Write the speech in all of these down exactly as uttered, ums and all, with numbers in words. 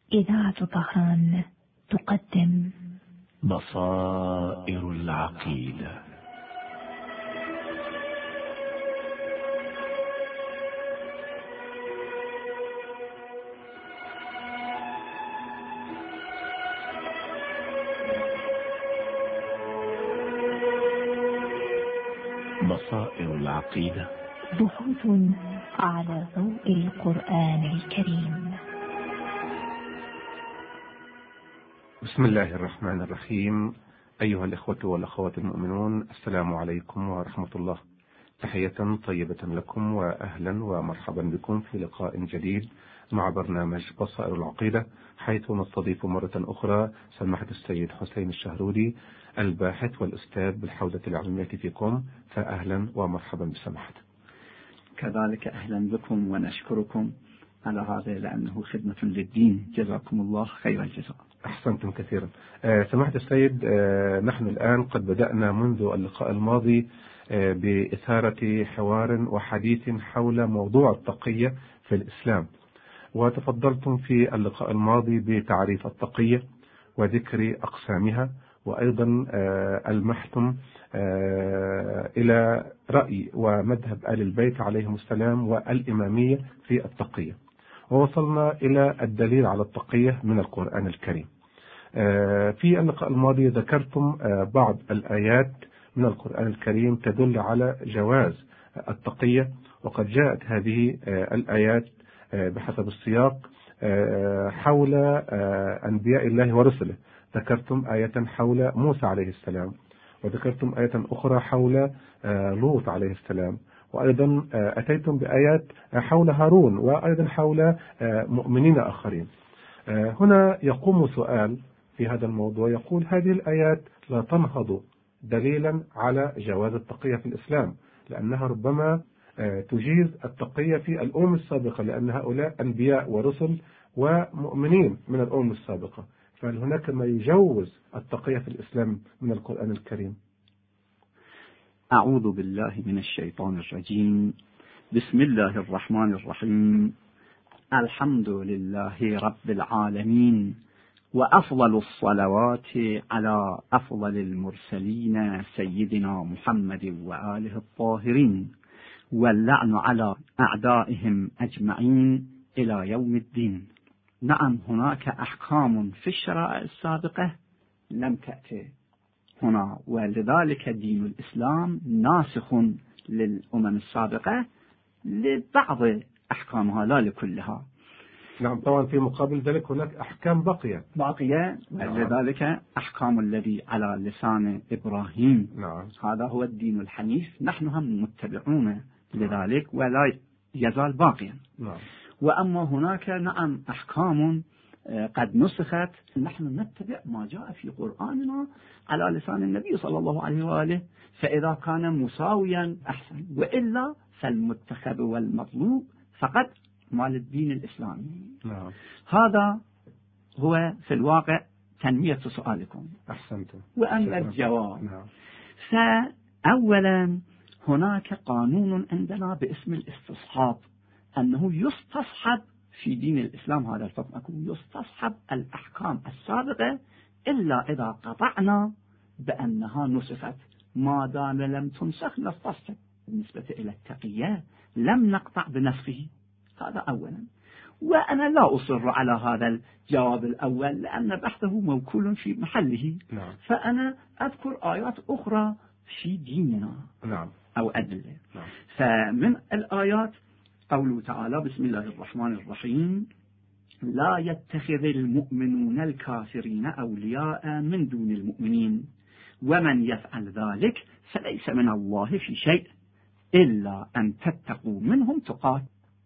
إذاعة طهران تقدم بصائر العقيدة. بصائر العقيدة، بحوث على ضوء القرآن الكريم. بسم الله الرحمن الرحيم. أيها الإخوة والأخوات المؤمنون، السلام عليكم ورحمة الله. تحية طيبة لكم وأهلا ومرحبا بكم في لقاء جديد مع برنامج بصائر العقيدة، حيث نستضيف مرة أخرى سماحة السيد حسين الشهروري، الباحث والأستاذ بالحوزة العلمية في قم. فأهلا ومرحبا بسماحته. كذلك أهلا بكم ونشكركم على هذا لأنه خدمة للدين، جزاكم الله خير الجزاء. أحسنتم كثيرا. آه سماحة السيد، آه نحن الآن قد بدأنا منذ اللقاء الماضي آه بإثارة حوار وحديث حول موضوع التقية في الإسلام، وتفضلتم في اللقاء الماضي بتعريف التقية وذكر أقسامها، وأيضا آه المحتم آه إلى رأي ومذهب آل البيت عليهم السلام والإمامية في التقية، ووصلنا إلى الدليل على التقية من القرآن الكريم. في اللقاء الماضي ذكرتم بعض الآيات من القرآن الكريم تدل على جواز التقية، وقد جاءت هذه الآيات بحسب السياق حول أنبياء الله ورسله. ذكرتم آية حول موسى عليه السلام، وذكرتم آية أخرى حول لوط عليه السلام، وأيضا أتيتم بآيات حول هارون، وأيضا حول مؤمنين آخرين. هنا يقوم سؤال في هذا الموضوع، يقول هذه الآيات لا تنهض دليلا على جواز التقية في الإسلام، لأنها ربما تجيز التقية في الأمم السابقة، لأن هؤلاء أنبياء ورسل ومؤمنين من الأمم السابقة، فهل هناك ما يجوز التقية في الإسلام من القرآن الكريم؟ أعوذ بالله من الشيطان الرجيم. بسم الله الرحمن الرحيم. الحمد لله رب العالمين، وأفضل الصلوات على أفضل المرسلين سيدنا محمد وآله الطاهرين، واللعن على أعدائهم أجمعين إلى يوم الدين. نعم، هناك أحكام في الشرائع السابقة لم تأتي هنا، ولذلك دين الإسلام ناسخ للأمم السابقة لبعض أحكامها لا لكلها. نعم، طبعا في مقابل ذلك هناك أحكام باقية باقية نعم. لذلك أحكام الذي على لسان إبراهيم، نعم. هذا هو الدين الحنيف، نحن هم متبعون لذلك ولا يزال باقيا. نعم. وأما هناك نعم أحكام قد نسخت، نحن نتبع ما جاء في قرآننا على لسان النبي صلى الله عليه وآله، فإذا كان مساويا أحسن، وإلا فالمتخذ والمطلوب فقط مال الدين الإسلامي. نعم. هذا هو في الواقع تنمية سؤالكم. أحسنتم. وأما الجواب، نعم. فأولا هناك قانون عندنا باسم الاستصحاب، أنه يستصحب في دين الإسلام هذا الحكم، يستصحب الأحكام السابقة إلا إذا قطعنا بأنها نسخت. ما دام لم تنسخ نستصحب. بالنسبة إلى التقية لم نقطع بنسخه، هذا أولا. وأنا لا أصر على هذا الجواب الأول لأن بحثه موكول في محله. نعم. فأنا أذكر آيات أخرى في ديننا. نعم. أو أدلة. نعم. فمن الآيات قوله تعالى: بسم الله الرحمن الرحيم: لا يتخذ المؤمنون الكافرين أولياء من دون المؤمنين ومن يفعل ذلك فليس من الله في شيء إلا أن تتقوا منهم تقات.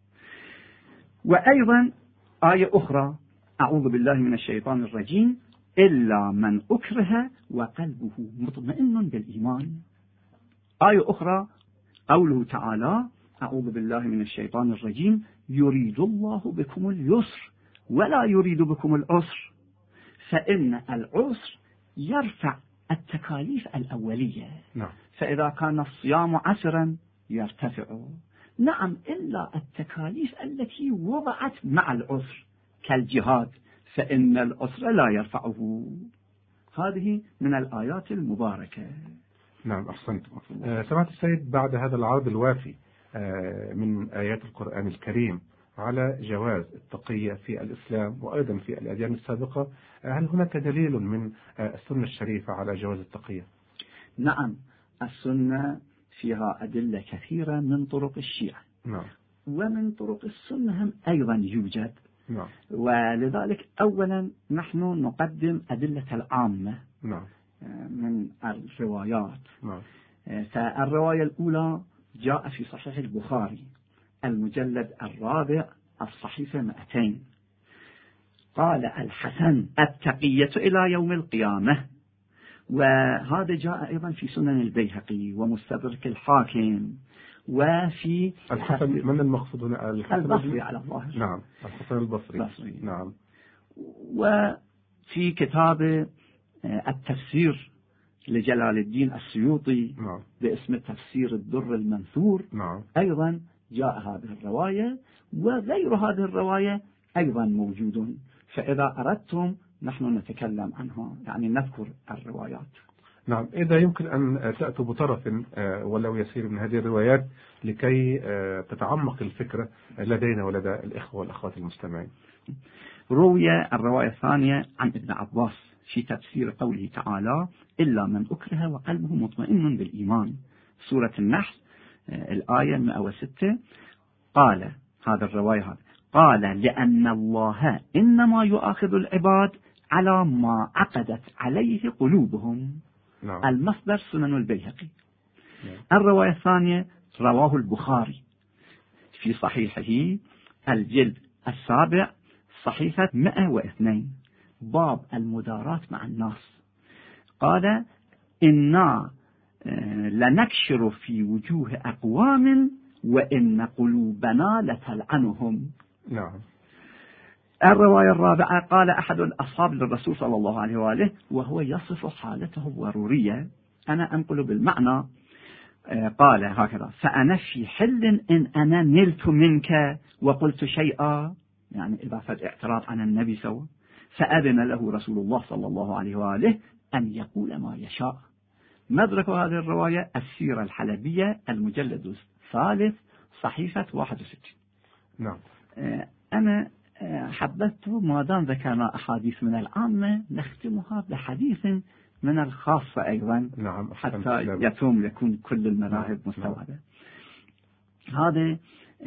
وأيضا آية أخرى: أعوذ بالله من الشيطان الرجيم: إلا من أكره وقلبه مطمئن بالإيمان. آية أخرى قوله تعالى: أعوذ بالله من الشيطان الرجيم: يريد الله بكم اليسر ولا يريد بكم العسر، فإن العسر يرفع التكاليف الأولية. نعم. فإذا كان الصيام عسرا يرتفع. نعم، إلا التكاليف التي وضعت مع العسر كالجهاد، فإن الأسر لا يرفعه. هذه من الآيات المباركة. نعم أحسنت. سمعت السيد بعد هذا العرض الوافي من آيات القرآن الكريم على جواز التقية في الإسلام وأيضا في الأديان السابقة، هل هناك دليل من السنة الشريفة على جواز التقية؟ نعم، السنة فيها أدلة كثيرة من طرق الشيعة. نعم. ومن طرق السنة هم أيضا يوجد. نعم. ولذلك أولا نحن نقدم أدلة العامة. نعم. من الروايات. نعم. فالرواية الأولى جاء في صحيح البخاري المجلد الرابع الصحيفة مئتين، قال الحسن التقية إلى يوم القيامة. وهذا جاء أيضا في سنن البيهقي ومستدرك الحاكم. وفي الحسن من المقصود هنا؟ البصري على الظاهر. نعم، الحسن البصري. بصري. نعم. وفي كتاب التفسير لجلال الدين السيوطي نعم. باسم تفسير الدر المنثور. نعم. أيضا جاء هذه الرواية، وغير هذه الرواية أيضا موجود. فإذا أردتم نحن نتكلم عنها، يعني نذكر الروايات. نعم، إذا يمكن أن تأتوا بطرف ولو يسير من هذه الروايات لكي تتعمق الفكرة لدينا ولدى الإخوة والأخوات المستمعين. روي الرواية الثانية عن ابن عباس في تفسير قوله تعالى إلا من أكره وقلبه مطمئن بالإيمان، سورة النحل الآية مئة وستة. قال هذا الرواية هذا قال لأن الله إنما يؤاخذ العباد على ما عقدت عليه قلوبهم. نعم. المصدر سنن البيهقي. نعم. الرواية الثانية رواه البخاري في صحيحه الجلد السابع صحيفة مئة واثنين باب المداراة مع الناس. قال إنا لنكشر في وجوه أقوام وإن قلوبنا لتلعنهم. نعم. الرواية الرابعة قال أحد الأصحاب للرسول صلى الله عليه وآله وهو يصف حالته الضرورية، أنا أنقل بالمعنى، قال هكذا: فأنا في حل إن أنا نلت منك وقلت شيئا، يعني إذا فد اعتراض عن النبي سوى، فأذن له رسول الله صلى الله عليه وآله أن يقول ما يشاء. مدرك هذه الرواية السيرة الحلبية المجلد الثالث صحيفة واحد وستين. نعم. أنا حبذت ما دام ذكرنا أحاديث من العامة نختمها بحديث من الخاصة أيضا. نعم. حتى يتم يكون كل المذاهب مستوعبة. هذه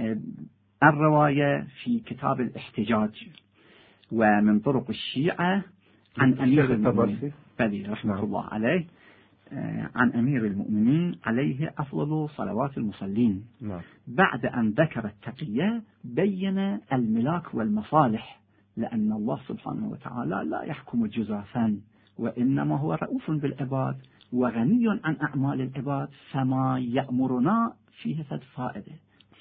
الرواية في كتاب الاحتجاج. ومن طرق الشيعة عن أمير المؤمنين بدي رحمه نعم. الله عليه، عن أمير المؤمنين عليه أفضل صلوات المصلين. نعم. بعد أن ذكر التقية بين الملاك والمصالح، لأن الله سبحانه وتعالى لا يحكم جزافا، وإنما هو رؤوف بالعباد وغني عن أعمال العباد، فما يأمرنا فيه فد فائدة.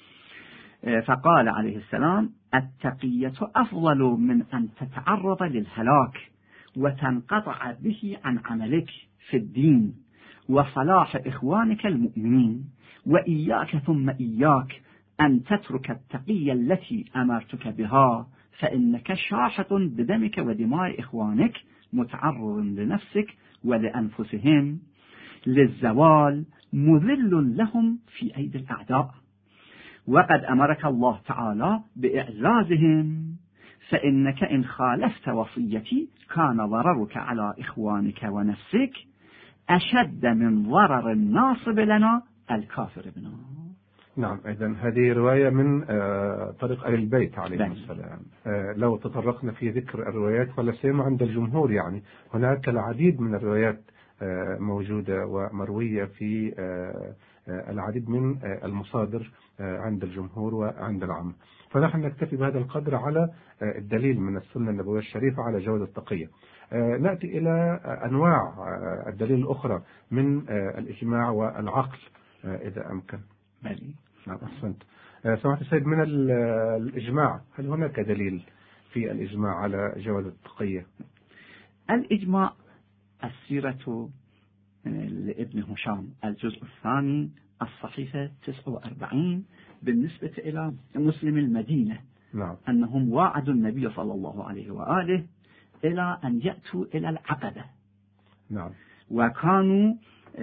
فقال عليه السلام: التقية أفضل من أن تتعرض للهلاك وتنقطع به عن عملك في الدين وصلاح إخوانك المؤمنين، وإياك ثم إياك أن تترك التقية التي أمرتك بها، فإنك شاحط بدمك ودماء إخوانك، متعرض لنفسك ولأنفسهم للزوال، مذل لهم في أيدي الأعداء، وقد أمرك الله تعالى بإعزازهم، فإنك إن خالفت وصيتي كان ضررك على إخوانك ونفسك أشد من ضرر الناصب لنا الكافر بنا. نعم. إذن هذه رواية من طريق آل البيت عليهم السلام. لو تطرقنا في ذكر الروايات فلا سيما عند الجمهور، يعني هناك العديد من الروايات موجودة ومروية في العديد من المصادر عند الجمهور وعند العامة. فنحن نكتفي بهذا القدر على الدليل من السنة النبوية الشريفة على جواز التقية. نأتي إلى أنواع الدليل الأخرى من الإجماع والعقل إذا أمكن. بلي. نعم أحسنت. سمعت السيد من الإجماع، هل هناك دليل في الإجماع على جواز التقية؟ الإجماع السيرة لابن هشام الجزء الثاني الصحيفة تسعة وأربعين بالنسبة إلى مسلم المدينة. نعم. أنهم واعدوا النبي صلى الله عليه وآله إلى أن يأتوا إلى العقبة. نعم. وكانوا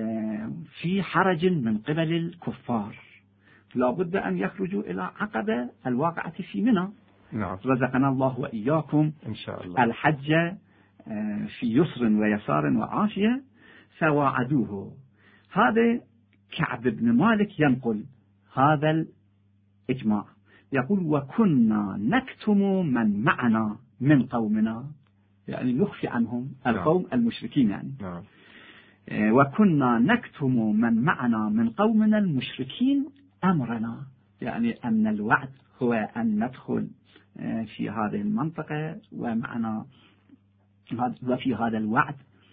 في حرج من قبل الكفار، لا بد أن يخرجوا إلى عقبة الواقعة في منى. نعم. رزقنا الله وإياكم إن شاء الله الحج في يسر ويسار وعافية، فواعدوه. هذا كعب بن مالك ينقل هذا الإجماع، يقول: وكنا نكتم من معنا من قومنا، يعني نخفي عنهم القوم نعم. المشركين يعني. نعم. وكنا نكتم من معنا من قومنا المشركين أمرنا، يعني أن الوعد هو أن ندخل في هذه المنطقة ومعنا، وفي هذا الوعد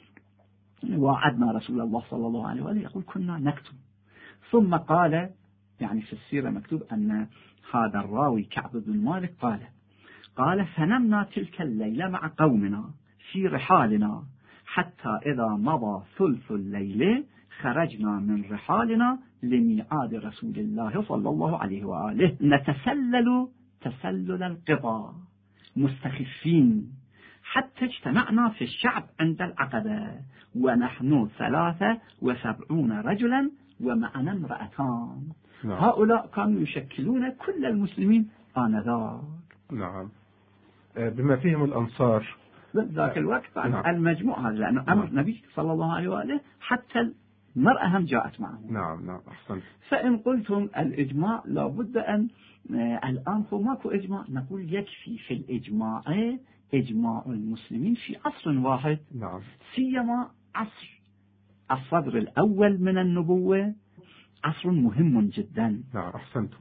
وعدنا رسول الله صلى الله عليه وآله، يقول كنا نكتم. ثم قال، يعني في السيرة مكتوب أن هذا الراوي كعب بن مالك قال قال فنمنا تلك الليلة مع قومنا في رحالنا، حتى إذا مضى ثلث الليل خرجنا من رحالنا لميعاد رسول الله صلى الله عليه وآله، نتسلل تسلل القطى مستخفين، حتى اجتمعنا في الشعب عند العقبة ونحن ثلاثة وسبعون رجلا ومعنا امرأتان. نعم. هؤلاء كانوا يشكلون كل المسلمين آنذاك. نعم. بما فيهم الأنصار ذاك الوقت. نعم. المجموع هذا لأنه أمر النبي صلى الله عليه وآله حتى المرأة هم جاءت معه. نعم. نعم. أحسن. فإن قلتم الإجماع لابد أن الآن ماكو إجماع، نقول يكفي في الإجماع إجماع المسلمين في عصر واحد. نعم. سيما عصر الصدر الأول من النبوة، عصر مهم جدا. نعم. أحسنتم.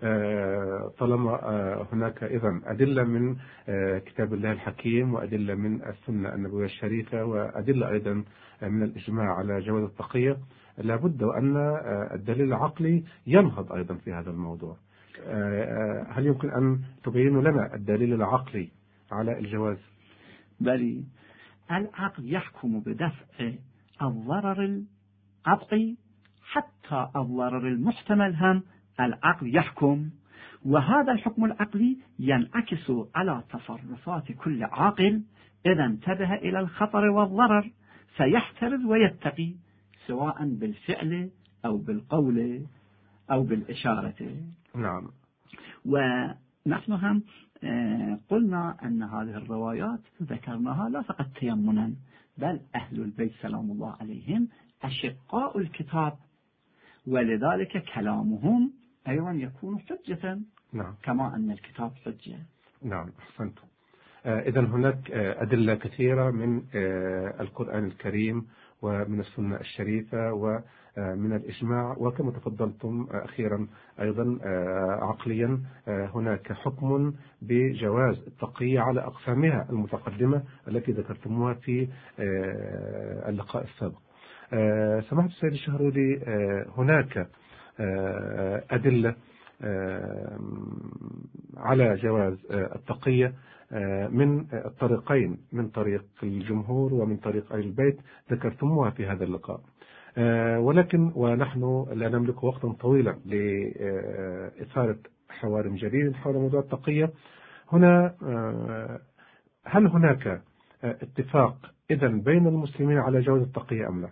طالما هناك إذن أدلة من كتاب الله الحكيم وأدلة من السنة النبوية الشريفة وأدلة أيضا من الإجماع على جواز التقية، لابد أن الدليل العقلي ينهض أيضا في هذا الموضوع. هل يمكن أن تبين لنا الدليل العقلي على الجواز؟ بل العقل يحكم بدفع الضرر العقلي حتى الضرر المحتمل هم العقل يحكم، وهذا الحكم العقلي ينعكس على تصرفات كل عاقل إذا انتبه إلى الخطر والضرر، فيحترز ويتقي سواء بالفعل أو بالقول أو بالإشارة. نعم. ونحن هم قلنا أن هذه الروايات ذكرناها لا فقط تيمنا، بل أهل البيت سلام الله عليهم أشقاء الكتاب، ولذلك كلامهم أيضا يكون حجة. نعم. كما أن الكتاب حجة. نعم. أحسنتم. إذا هناك أدلة كثيرة من القرآن الكريم ومن السنة الشريفة ومن الإجماع، وكما تفضلتم أخيرا أيضا عقليا هناك حكم بجواز التقية على أقسامها المتقدمة التي ذكرتموها في اللقاء السابق. سماحة السيد الشهرودي، هناك أدلة على جواز التقية من الطريقين، من طريق الجمهور ومن طريق أهل البيت ذكرتموها في هذا اللقاء، ولكن ونحن لا نملك وقتا طويلا لإثارة حوار جديد حول موضوع التقية. هنا هل هناك اتفاق إذن بين المسلمين على جواز التقية أم لا؟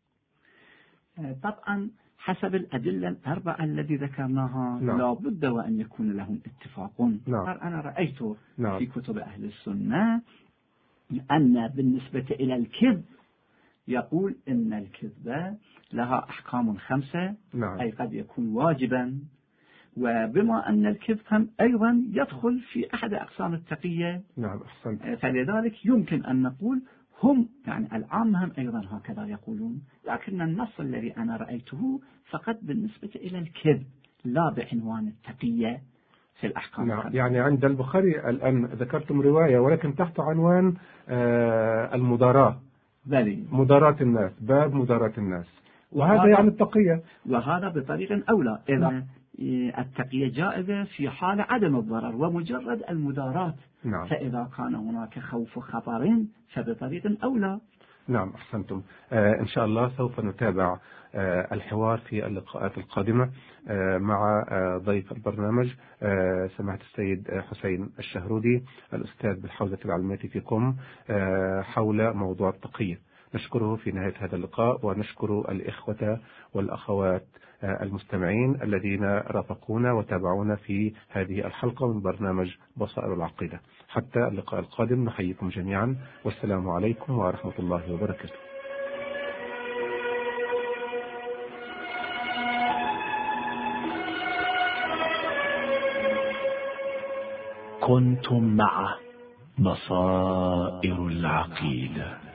طبعا حسب الأدلة الأربعة التي ذكرناها. نعم. لا بد وأن يكون لهم اتفاق. نعم. أنا رأيت نعم. في كتب أهل السنة أن بالنسبة إلى الكذب يقول إن الكذبة لها أحكام خمسة. نعم. أي قد يكون واجبا، وبما أن الكذب هم أيضا يدخل في أحد أقسام التقية. نعم. أحسنت. فلذلك يمكن أن نقول هم يعني العامة هم أيضا هكذا يقولون، لكن النص الذي أنا رأيته فقط بالنسبة إلى الكذب لا بعنوان التقية في الأحكام. نعم. يعني عند البخاري الآن ذكرتم رواية ولكن تحت عنوان آه المداراة. بلي. مداراة الناس، باب مداراة الناس، وهذا يعني التقية، وهذا بطريق أولى. إذا التقية جائزة في حال عدم الضرر ومجرد المداراة. نعم. فإذا كان هناك خوف خطر فبطريق أولى. نعم أحسنتم. آه إن شاء الله سوف نتابع آه الحوار في اللقاءات القادمة آه مع آه ضيف البرنامج آه سماحة السيد حسين الشهرودي الأستاذ بالحوزة العلمية في قم آه حول موضوع التقية. نشكره في نهاية هذا اللقاء، ونشكر الإخوة والأخوات المستمعين الذين رافقونا وتابعونا في هذه الحلقة من برنامج بصائر العقيدة. حتى اللقاء القادم نحييكم جميعا، والسلام عليكم ورحمة الله وبركاته. كنتم مع بصائر العقيدة.